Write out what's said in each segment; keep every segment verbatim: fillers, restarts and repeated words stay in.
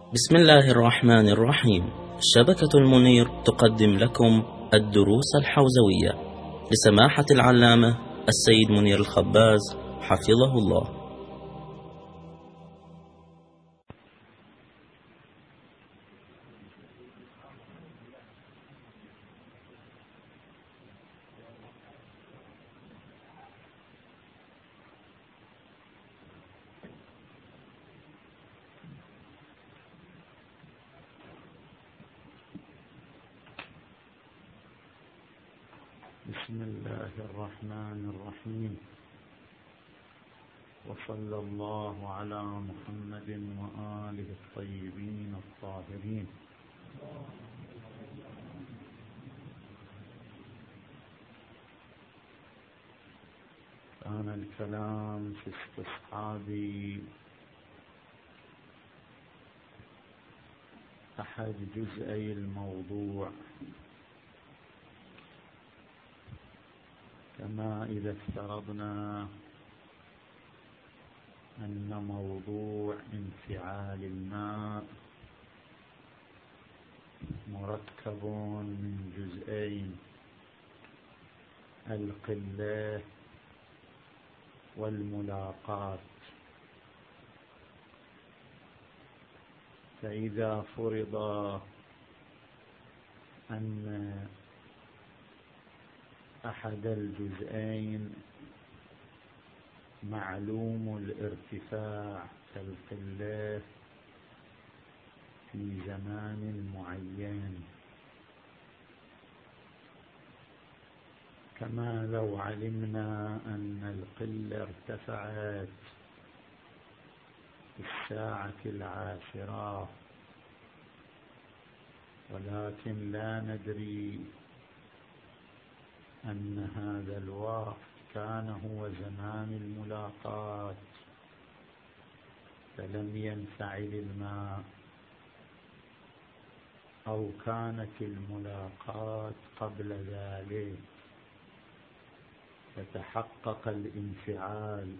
بسم الله الرحمن الرحيم. شبكة المنير تقدم لكم الدروس الحوزوية لسماحة العلامة السيد منير الخباز حفظه الله. بسم الله الرحمن الرحيم، وصلى الله على محمد وآله الطيبين الطاهرين. كان الكلام في استصحاب أحد جزئي الموضوع، كما إذا افترضنا أن موضوع انفعال الماء مركب من جزئين: القلة والملاقات. فإذا فرض أن أحد الجزئين معلوم الارتفاع كالقلة في زمان معين، كما لو علمنا أن القلة ارتفعت في الساعة العاشرة، ولكن لا ندري أن هذا الوقت كان هو زمان الملاقات، فلم ينفعل الماء، أو كانت الملاقات قبل ذلك فتحقق الانفعال،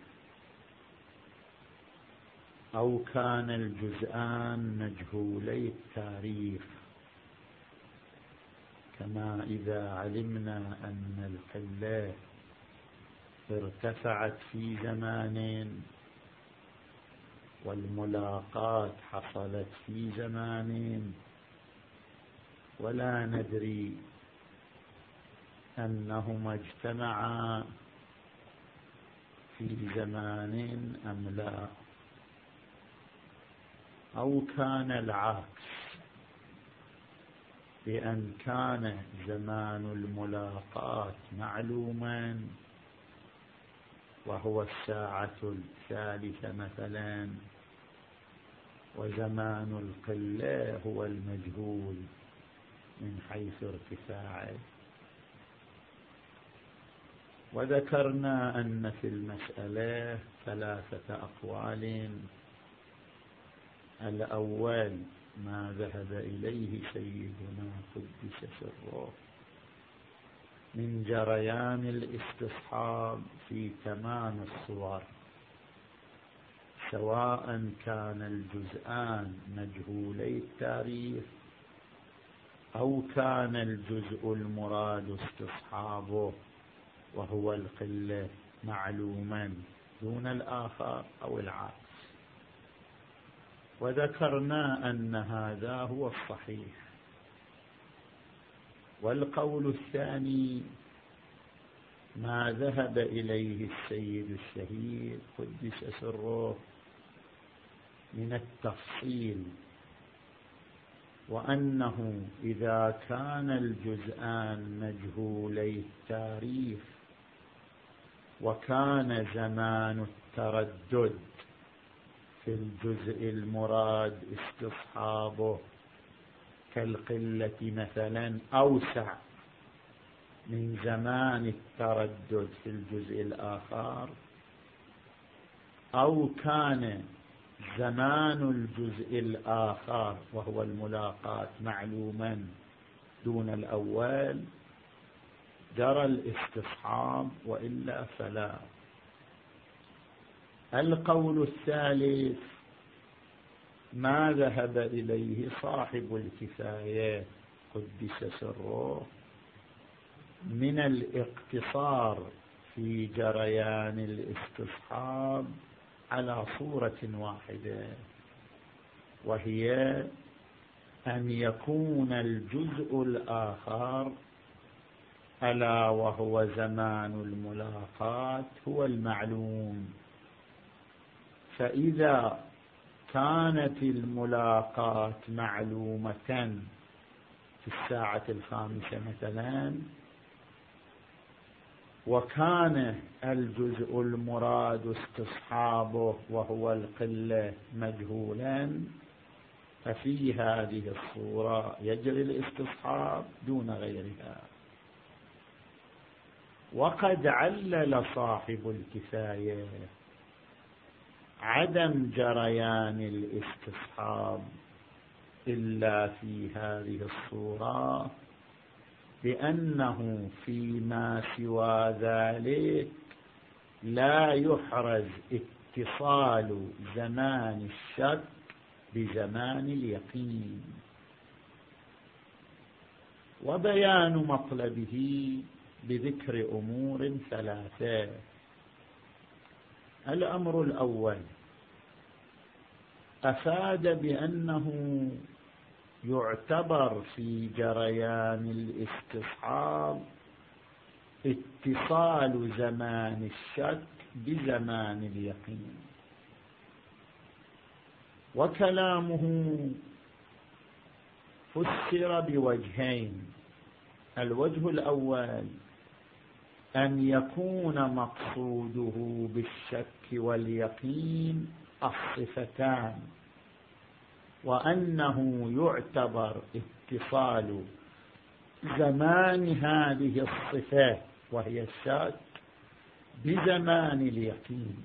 أو كان الجزءان مجهولي التاريخ، كما إذا علمنا أن القلة ارتفعت في زمان والملاقات حصلت في زمان، ولا ندري أنهما اجتمعا في زمان أم لا، أو كان العكس، بأن كان زمان الملاقات معلوما وهو الساعة الثالثة مثلا، وزمان القلة هو المجهول من حيث ارتفاعه. وذكرنا أن في المسألة ثلاثة أقوال: الأول ما ذهب إليه سيدنا قدس سره من جريان الاستصحاب في تمام الصور، سواء كان الجزءان مجهولي التاريخ أو كان الجزء المراد استصحابه وهو القلة معلوما دون الآخر أو العكس. وذكرنا أن هذا هو الصحيح. والقول الثاني ما ذهب إليه السيد الشهيد قدس سره من التفصيل، وأنه إذا كان الجزءان مجهولي التاريخ وكان زمان التردد في الجزء المراد استصحابه كالقلة مثلا أوسع من زمان التردد في الجزء الآخر، أو كان زمان الجزء الآخر وهو الملاقات معلوما دون الأول، جرى الاستصحاب، وإلا فلا. القول الثالث ما ذهب إليه صاحب الكفاية قدس سره من الاقتصار في جريان الاستصحاب على صورة واحدة، وهي أن يكون الجزء الآخر ألا وهو زمان الملاقاة هو المعلوم. فإذا كانت الملاقاة معلومة في الساعة الخامسة مثلا، وكان الجزء المراد استصحابه وهو القلة مجهولا، ففي هذه الصورة يجري الاستصحاب دون غيرها. وقد علل صاحب الكفاية عدم جريان الاستصحاب إلا في هذه الصورة بأنه فيما سوى ذلك لا يحرز اتصال زمان الشك بزمان اليقين. وبيان مطلبه بذكر أمور ثلاثة. الأمر الأول أفاد بأنه يعتبر في جريان الاستصحاب اتصال زمان الشك بزمان اليقين. وكلامه فسر بوجهين. الوجه الأول أن يكون مقصوده بالشك واليقين الصفتان، وأنه يعتبر اتصال زمان هذه الصفات وهي الشك بزمان اليقين.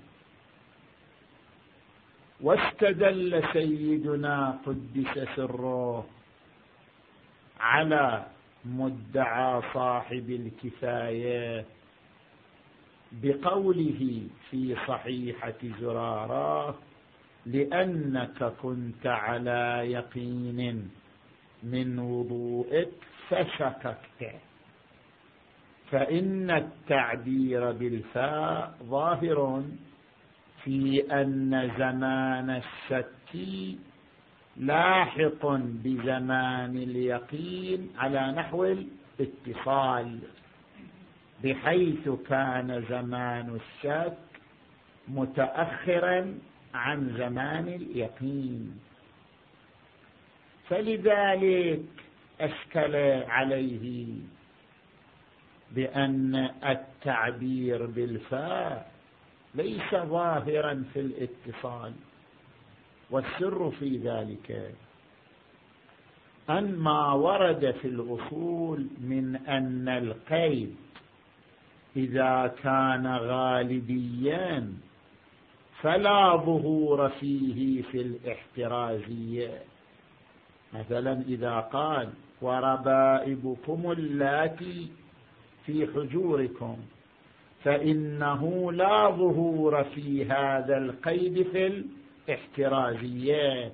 واستدل سيدنا قدس سره على مدعى صاحب الكفاية بقوله في صحيحة زرارة: لأنك كنت على يقين من وضوئك فشككت. فإن التعبير بالفاء ظاهر في أن زمان الشك لاحق بزمان اليقين على نحو الاتصال، بحيث كان زمان الشك متأخرا عن زمان اليقين. فلذلك أشكل عليه بأن التعبير بالفاء ليس ظاهرا في الاتصال. والسر في ذلك أن ما ورد في الأصول من أن القيد إذا كان غالبيا فلا ظهور فيه في الاحترازية. مثلا إذا قال: وربائبكم اللاتي في حجوركم، فإنه لا ظهور في هذا القيد في الاحترازية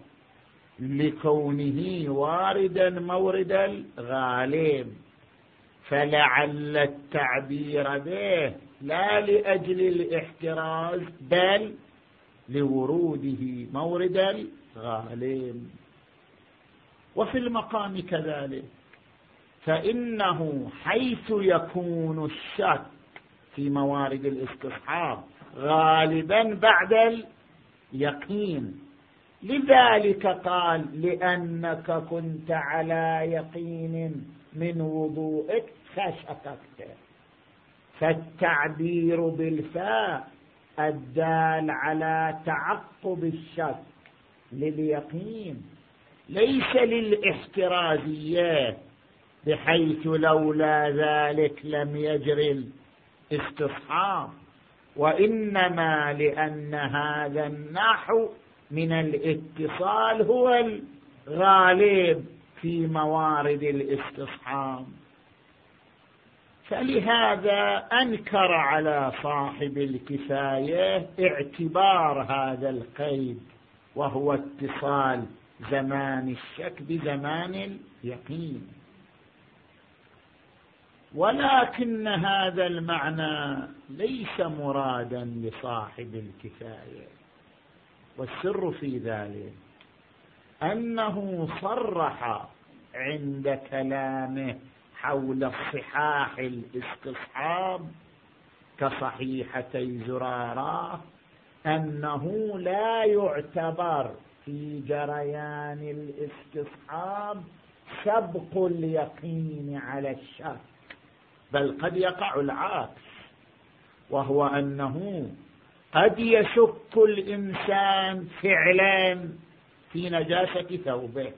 لكونه واردا مورد الغالب، فلعل التعبير به لا لأجل الاحتراز بل لوروده مورد الغالب. وفي المقام كذلك، فإنه حيث يكون الشك في موارد الاستصحاب غالبا بعد اليقين، لذلك قال: لأنك كنت على يقين من وضوئك فشككت. فالتعبير بالفاء الدال على تعقب الشك لليقين ليس للاحترازية، بحيث لولا ذلك لم يجري الاستصحاب، وإنما لأن هذا النحو من الاتصال هو الغالب في موارد الاستصحاب. فلهذا أنكر على صاحب الكفاية اعتبار هذا القيد وهو اتصال زمان الشك بزمان اليقين. ولكن هذا المعنى ليس مرادا لصاحب الكفاية، والسر في ذلك أنه صرح عند كلامه حول الصحاح الاستصحاب كصحيحتي زرارة أنه لا يعتبر في جريان الاستصحاب سبق اليقين على الشك، بل قد يقع العكس، وهو أنه قد يشك الإنسان فعلا في نجاسة ثوبه،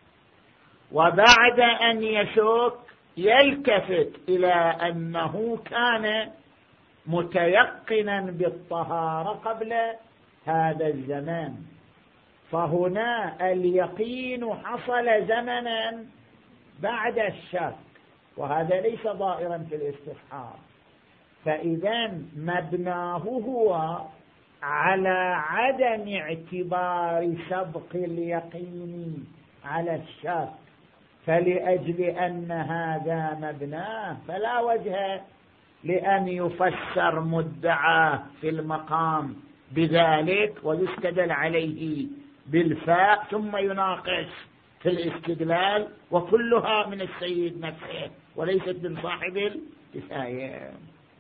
وبعد أن يشك يلتفت إلى أنه كان متيقنا بالطهارة قبل هذا الزمان، فهنا اليقين حصل زمنا بعد الشك، وهذا ليس ظاهرا في الاستصحاب. فإذا مبناه هو على عدم اعتبار سبق اليقين على الشك، فلأجل أن هذا مبناه فلا وجه لأن يفسر مدعاه في المقام بذلك ويستدل عليه بالفاء ثم يناقش في الاستدلال، وكلها من السيد نفسه وليست من صاحب الكفاية.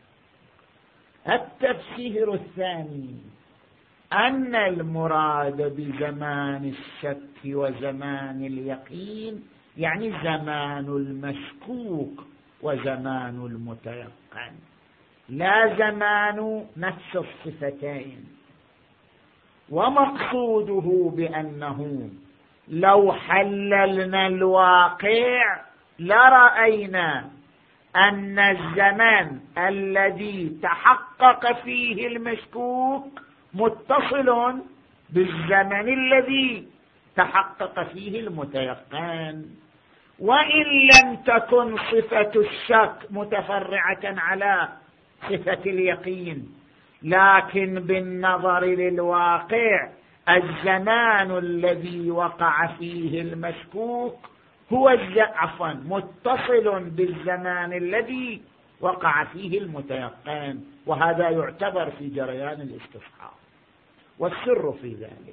التفسير الثاني أن المراد بزمان الشك وزمان اليقين يعني زمان المشكوك وزمان المتيقن، لا زمان نفس الصفتين. ومقصوده بأنه لو حللنا الواقع لرأينا أن الزمان الذي تحقق فيه المشكوك متصل بالزمن الذي تحقق فيه المتيقن، وإن لم تكن صفة الشك متفرعة على صفة اليقين، لكن بالنظر للواقع الزمان الذي وقع فيه المشكوك هو عفوا متصل بالزمان الذي وقع فيه المتيقن، وهذا يعتبر في جريان الاستصحاب. والسر في ذلك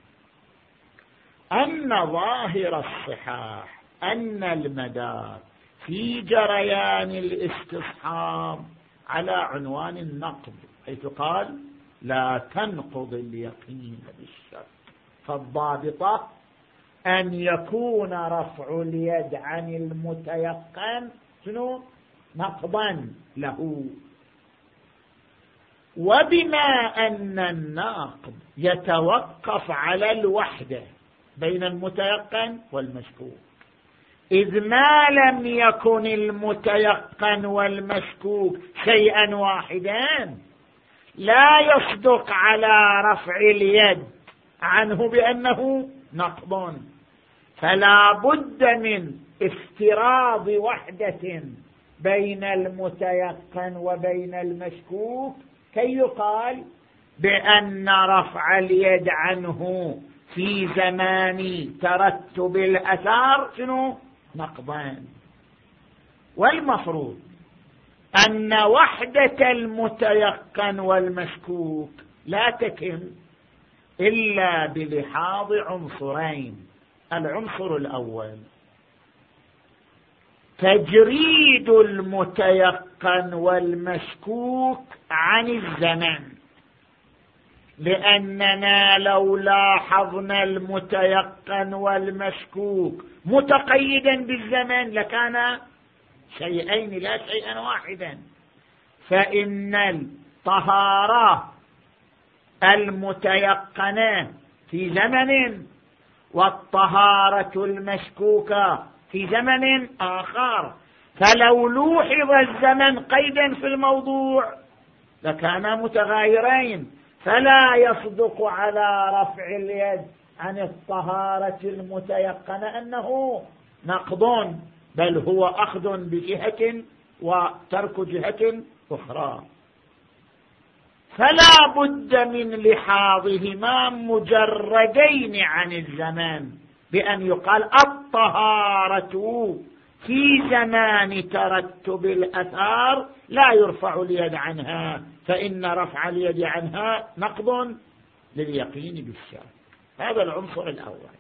أن ظاهر الصحاح أن المدار في جريان الاستصحاب على عنوان النقض، حيث قال لا تنقض اليقين بالشك، فالضابطة أن يكون رفع اليد عن المتيقن شنو؟ نقضا له. وبما أن الناقض يتوقف على الوحدة بين المتيقن والمشكوك، إذ ما لم يكن المتيقن والمشكوك شيئا واحدا لا يصدق على رفع اليد عنه بأنه نقض، فلا بد من افتراض وحدة بين المتيقن وبين المشكوك كي يقال بأن رفع اليد عنه في زمان ترتب الأثار شنو؟ نقضان. والمفروض أن وحدة المتيقن والمشكوك لا تتم إلا بلحاظ عنصرين. العنصر الأول تجريد المتيقن والمشكوك عن الزمن، لأننا لو لاحظنا المتيقن والمشكوك متقيدا بالزمن لكان شيئين لا شيئا واحدا، فإن الطهارة المتيقنة في زمن والطهارة المشكوكة في زمن آخر، فلو لوحظ الزمن قيدا في الموضوع لكانا متغايرين، فلا يصدق على رفع اليد عن الطهارة المتيقنة أنه نقض، بل هو أخذ بجهة وترك جهة أخرى. فلا بد من لحاظهما مجردين عن الزمان، بأن يقال الطهارة في زمان ترتب الأثار لا يرفع اليد عنها، فإن رفع اليد عنها نقض لليقين بالشك. هذا العنصر الأول.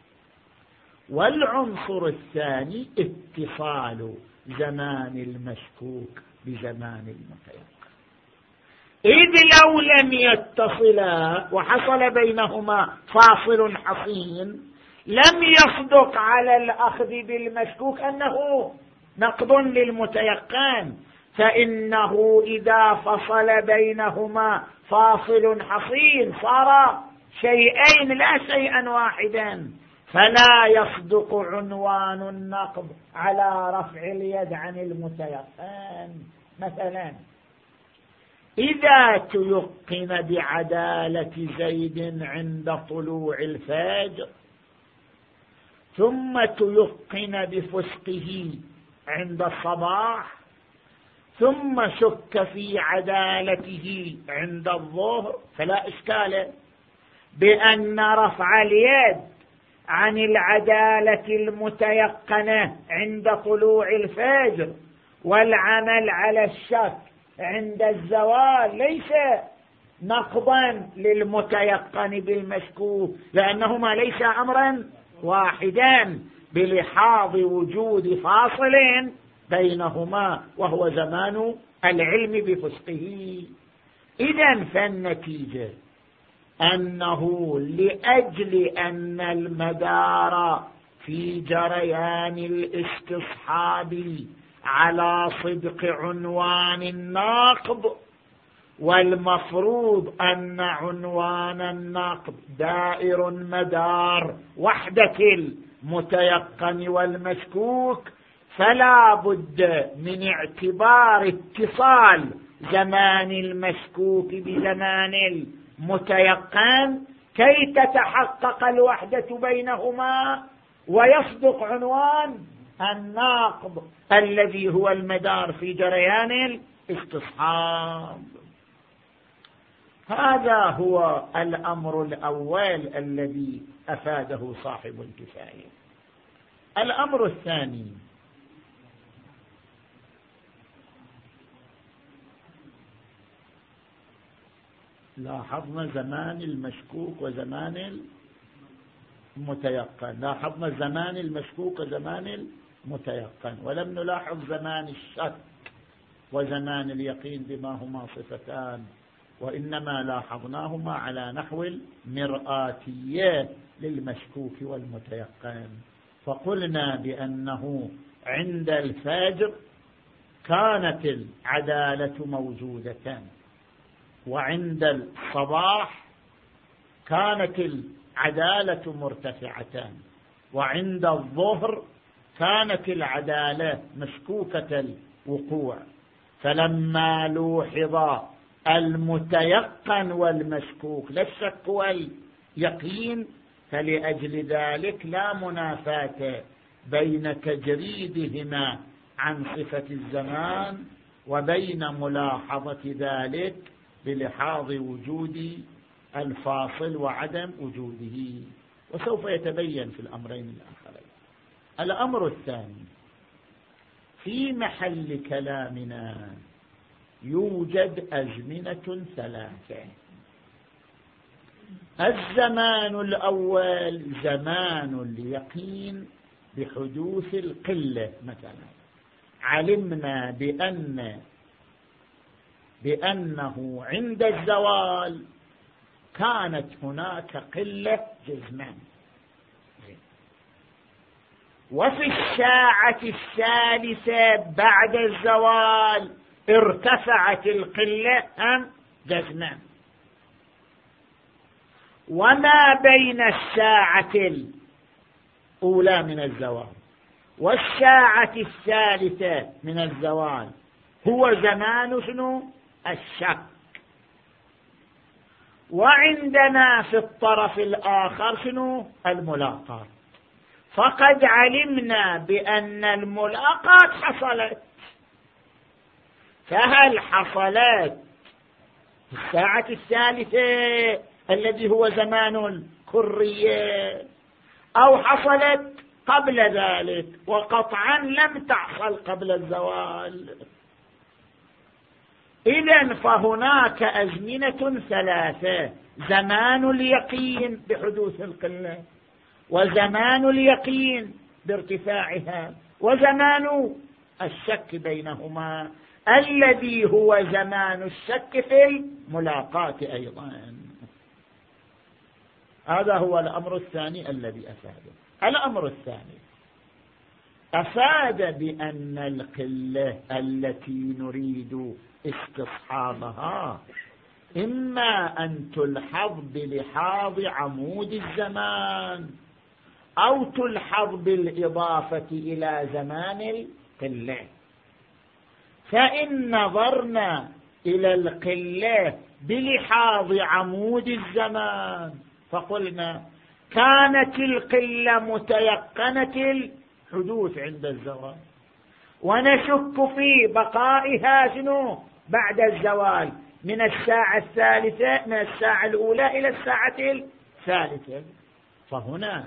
والعنصر الثاني اتصال زمان المشكوك بزمان المتيقن، إذ لو لم يتصلا وحصل بينهما فاصل حصين لم يصدق على الأخذ بالمشكوك أنه نقض للمتيقن، فإنه إذا فصل بينهما فاصل حصين صار شيئين لا شيئا واحدا، فلا يصدق عنوان النقض على رفع اليد عن المتيقن. مثلا إذا تيقن بعدالة زيد عند طلوع الفجر ثم تيقن بفسقه عند الصباح ثم شك في عدالته عند الظهر، فلا إشكال بأن رفع اليد عن العدالة المتيقنة عند طلوع الفجر والعمل على الشك عند الزوال ليس نقضا للمتيقن بالمشكوك، لأنهما ليس أمرا واحدا بلحاظ وجود فاصل بينهما وهو زمان العلم بفسقه. إذن فالنتيجة أنه لأجل أن المدار في جريان الاستصحاب على صدق عنوان الناقض، والمفروض أن عنوان الناقض دائر مدار وحدة المتيقن والمشكوك، فلا بد من اعتبار اتصال زمان المشكوك بزمان المتيقن كي تتحقق الوحدة بينهما ويصدق عنوان الناقض الذي هو المدار في جريان الاستصحاب. هذا هو الأمر الأول الذي أفاده صاحب الكفاية. الأمر الثاني لاحظنا زمان المشكوك وزمان المتيقن، لاحظنا زمان المشكوك وزمان المتيقن، ولم نلاحظ زمان الشك وزمان اليقين بما هما صفتان، وإنما لاحظناهما على نحو المرآتية للمشكوك والمتيقن. فقلنا بأنه عند الفجر كانت العدالة موجودة، وعند الصباح كانت العدالة مرتفعة، وعند الظهر كانت العدالة مشكوكة الوقوع. فلما لوحظ المتيقن والمشكوك لا الشك واليقين، فلأجل ذلك لا منافاة بين تجريدهما عن صفة الزمان وبين ملاحظة ذلك بلحاظ وجود الفاصل وعدم وجوده، وسوف يتبين في الأمرين الآخرين. الأمر الثاني في محل كلامنا يوجد أزمنة ثلاثة. الزمان الأول زمان اليقين بحدوث القلة، مثلا علمنا بأن بأنه عند الزوال كانت هناك قلة جزمان، وفي الساعة الثالثة بعد الزوال ارتفعت القلة أم جزمان، وما بين الساعة الأولى من الزوال والساعة الثالثة من الزوال هو زمان شنو؟ الشك. وعندنا في الطرف الآخر شنو؟ الملاقات. فقد علمنا بأن الملاقات حصلت، فهل حصلت الساعة الثالثة الذي هو زمان الكرية، أو حصلت قبل ذلك، وقطعا لم تحصل قبل الزوال. إذن فهناك أزمنة ثلاثة: زمان اليقين بحدوث القلة، وزمان اليقين بارتفاعها، وزمان الشك بينهما الذي هو زمان الشك في الملاقاة أيضا. هذا هو الأمر الثاني الذي أفاده. الأمر الثاني أفاد بأن القلة التي نريد استصحابها إما أن تلحظ بلحاظ عمود الزمان أو تلحظ بالإضافة إلى زمان القلة. فإن نظرنا إلى القلة بلحاظ عمود الزمان فقلنا كانت القلة متيقنة الحدوث عند الزوال، ونشك في بقائها شنو بعد الزوال من الساعة الثالثة، من الساعة الأولى إلى الساعة الثالثة. فهنا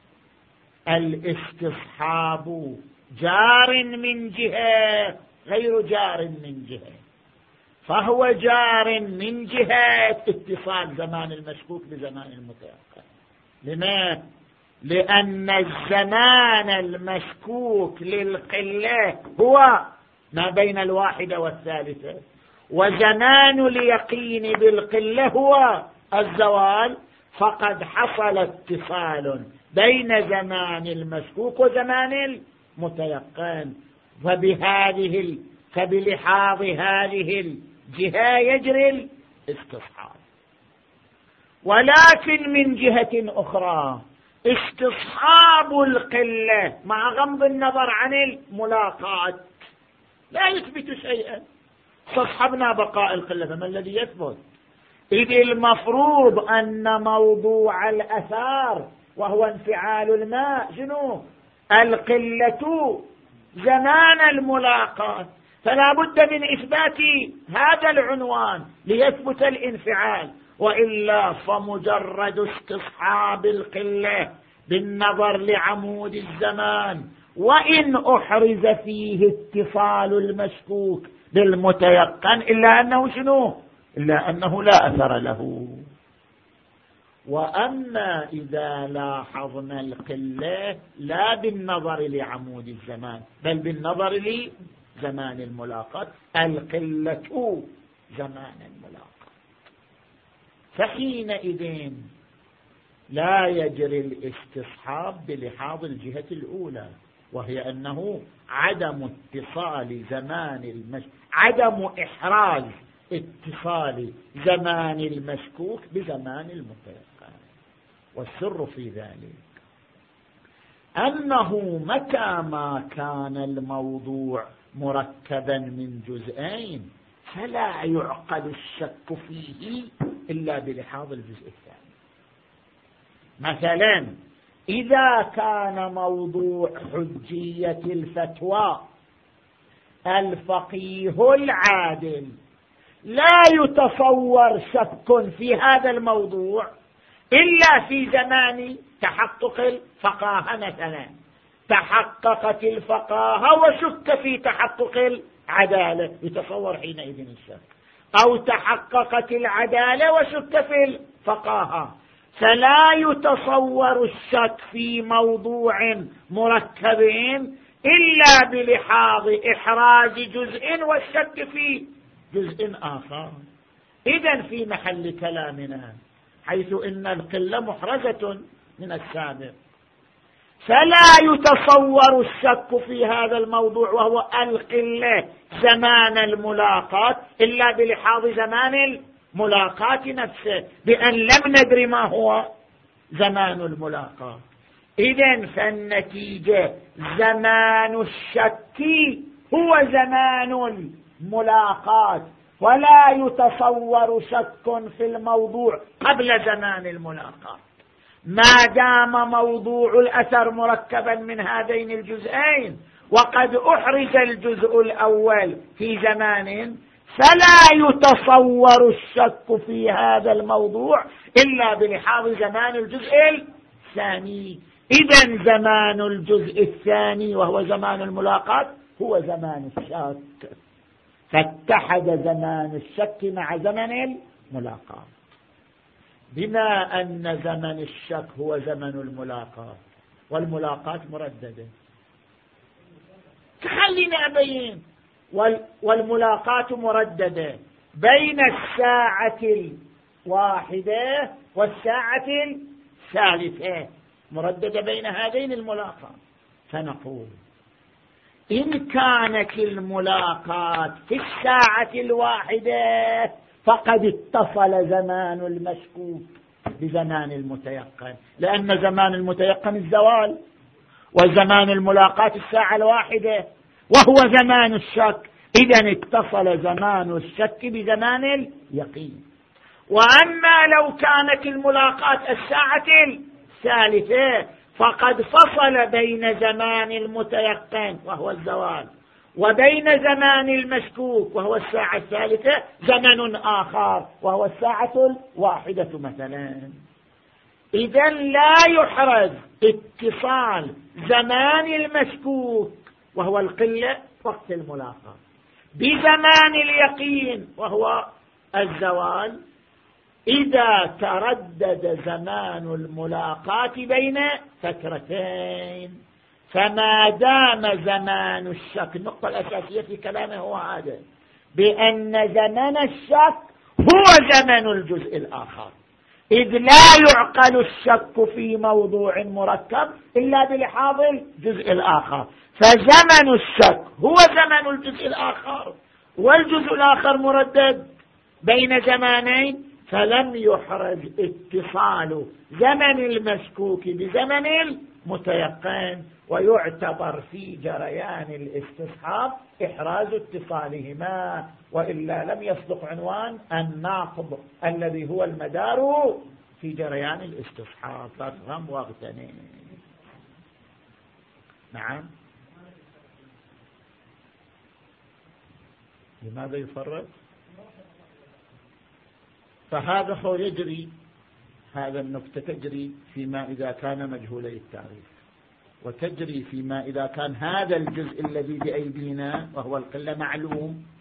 الاستصحاب جار من جهة غير جار من جهة، فهو جار من جهة اتصال زمان المشكوك بزمان المتيقن. لماذا؟ لأن الزمان المشكوك للقلة هو ما بين الواحدة والثالثة، وزمان اليقين بالقلة هو الزوال، فقد حصل اتصال بين زمان المشكوك وزمان المتيقن. فبهذه ال... فبلحاظ هذه الجهة يجري الاستصحاب. ولكن من جهة أخرى استصحاب القلة مع غض النظر عن الملاقات لا يثبت شيئا. استصحبنا بقاء القلة، فما الذي يثبت؟ إذ المفروض أن موضوع الأثار وهو انفعال الماء شنو؟ القلة زمان الملاقات، فلا بد من إثبات هذا العنوان ليثبت الانفعال، وإلا فمجرد استصحاب القلة بالنظر لعمود الزمان وإن أحرز فيه اتصال المشكوك بالمتيقن إلا أنه شنو؟ إلا أنه لا أثر له. وأما إذا لاحظنا القلة لا بالنظر لعمود الزمان بل بالنظر لزمان الملاقات، القلة زمان الملاقات، فحينئذ لا يجري الاستصحاب بلحاظ الجهة الأولى، وهي أنه عدم اتصال زمان المش... عدم إحراز اتصال زمان المشكوك بزمان المتيقن. والسر في ذلك أنه متى ما كان الموضوع مركبا من جزئين فلا يعقل الشك فيه إلا بلحاظ الجزء الثاني. مثلا إذا كان موضوع حجية الفتوى الفقيه العادل لا يتصور شك في هذا الموضوع إلا في زمان تحقق الفقاهة. مثلا تحققت الفقاهة وشك في تحقق العدالة، يتصور حينئذ الشك، أو تحققت العدالة وشك في الفقاهة، فلا يتصور الشك في موضوع مركب إلا بلحاظ إحراز جزء والشك في جزء آخر. إذن في محل كلامنا حيث إن القلة محرزة من السابق، فلا يتصور الشك في هذا الموضوع وهو القلة زمان الملاقات إلا بلحاظ زمان الملاقات نفسه، بأن لم ندري ما هو زمان الملاقات. إذن فالنتيجة زمان الشك هو زمان الملاقات، ولا يتصور شك في الموضوع قبل زمان الملاقات ما دام موضوع الأثر مركبا من هذين الجزئين، وقد أحرز الجزء الأول في زمان فلا يتصور الشك في هذا الموضوع إلا بلحاظ زمان الجزء الثاني. إذن زمان الجزء الثاني وهو زمان الملاقاة هو زمان الشك، فاتحد زمان الشك مع زمن الملاقاة. بما أن زمن الشك هو زمن الملاقاة والملاقاة مرددة، خلينا أبين، والملاقاة مرددة بين الساعة الواحدة والساعة الثالثة، مرددة بين هذين الملاقاة. فنقول إن كانت الملاقاة في الساعة الواحدة فقد اتصل زمان المشكوك بزمان المتيقن، لأن زمان المتيقن الزوال، وزمان الملاقاة الساعة الواحدة وهو زمان الشك، إذن اتصل زمان الشك بزمان اليقين. وأما لو كانت الملاقاة الساعة الثالثة فقد فصل بين زمان المتيقن وهو الزوال وبين زمان المشكوك وهو الساعة الثالثة زمن آخر وهو الساعة الواحدة مثلا. إذن لا يحرز اتصال زمان المشكوك وهو القلة وقت الملاقاة بزمان اليقين وهو الزوال إذا تردد زمان الملاقاة بين فترتين. فما دام زمان الشك، النقطة الأساسية في كلامه هو هذا، بأن زمن الشك هو زمن الجزء الآخر، إذ لا يعقل الشك في موضوع مركب إلا بلحاظ الجزء الآخر، فزمن الشك هو زمن الجزء الآخر، والجزء الآخر مردد بين زمانين، فلم يحرز اتصال زمن المشكوك بزمن المتيقن، ويعتبر في جريان الاستصحاب إحراز اتصالهما، وإلا لم يصدق عنوان الناقض الذي هو المدار في جريان الاستصحاب. فافهم واغتنم. نعم. لماذا يفرق؟ فهذا هو يجري، هذا النقطة تجري فيما إذا كان مجهولي التعريف، وتجري فيما إذا كان هذا الجزء الذي بأيدينا وهو القلة معلوم